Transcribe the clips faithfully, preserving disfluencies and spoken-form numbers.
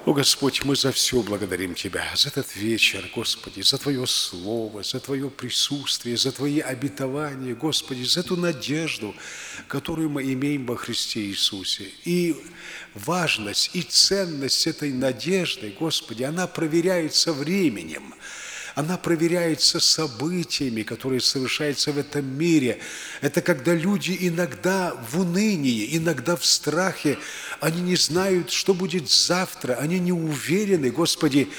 О, Господь, мы за все благодарим Тебя, за этот вечер, Господи, за Твое Слово, за Твое присутствие, за Твои обетования, Господи, за эту надежду, которую мы имеем во Христе Иисусе. И важность и ценность этой надежды, Господи, она проверяется временем. Она проверяется событиями, которые совершаются в этом мире. Это когда люди иногда в унынии, иногда в страхе, они не знают, что будет завтра, они не уверены, Господи,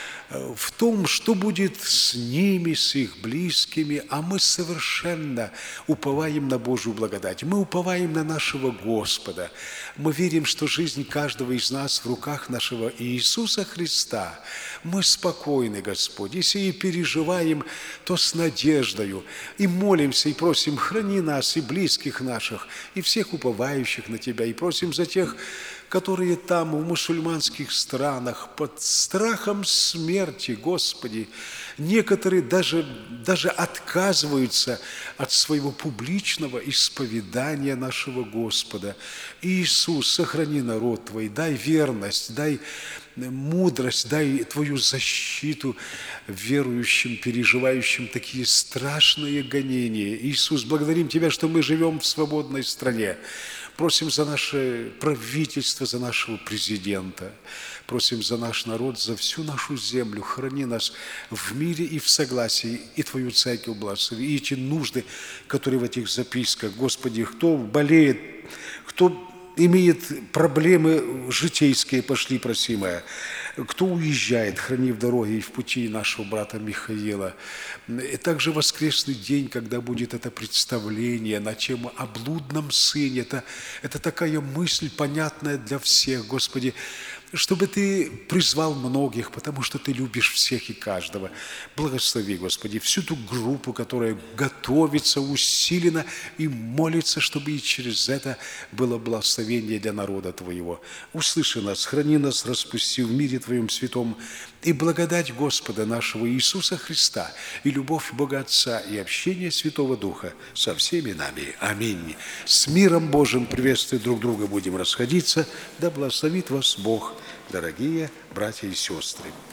в том, что будет с ними, с их близкими, а мы совершенно уповаем на Божью благодать. Мы уповаем на нашего Господа. Мы верим, что жизнь каждого из нас в руках нашего Иисуса Христа. Мы спокойны, Господь, если и переживаем, то с надеждою, и молимся, и просим, храни нас, и близких наших, и всех уповающих на Тебя, и просим за тех, которые там, в мусульманских странах, под страхом смерти, Господи, некоторые даже, даже отказываются от своего публичного исповедания нашего Господа. Иисус, сохрани народ Твой, дай верность, дай мудрость, дай Твою защиту верующим, переживающим такие страшные гонения. Иисус, благодарим Тебя, что мы живем в свободной стране. Просим за наше правительство, за нашего президента. Просим за наш народ, за всю нашу землю. Храни нас в мире и в согласии, и Твою церковь благослови. И эти нужды, которые в этих записках. Господи, кто болеет, кто имеет проблемы житейские, пошли, просимые. Кто уезжает, храни в дороге и в пути нашего брата Михаила. И также воскресный день, когда будет это представление на тему о блудном сыне. Это, это такая мысль, понятная для всех, Господи, чтобы Ты призвал многих, потому что Ты любишь всех и каждого. Благослови, Господи, всю ту группу, которая готовится усиленно и молится, чтобы и через это было благословение для народа Твоего. Услыши нас, храни нас, распусти в мире Твоем святом, и благодать Господа нашего Иисуса Христа, и любовь Бога Отца, и общение Святого Духа со всеми нами. Аминь. С миром Божьим, приветствуя друг друга, будем расходиться. Да благословит вас Бог, дорогие братья и сестры.